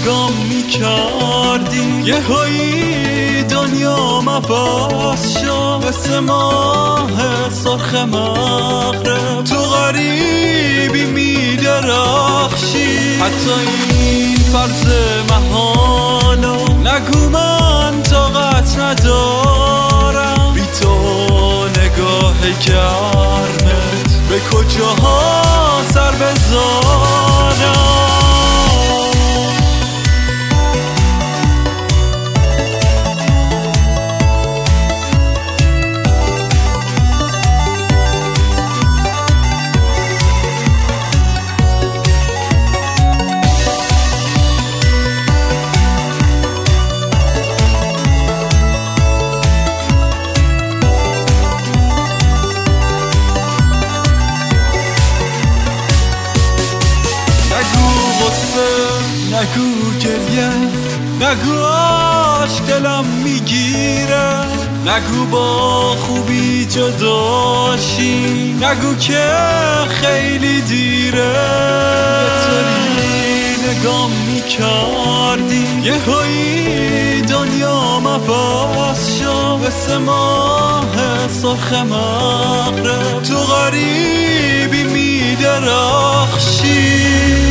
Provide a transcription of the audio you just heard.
نگام میکردی یه هایی دنیا مباز شد مثل ماه سرخ مغرب تو غریبی میدرخشی حتی این فرض محالو نگو من طاقت ندارم بی تو نگاه گرمت به کجاها سر بذارم نگو گریه نگو عشق دلم میگیره نگو با خوبی جداشی نگو که خیلی دیره طوری نگام میکردی یه هایی دنیا مباز شد مثل ماه سرخ مغرب تو غریبی میدرخشی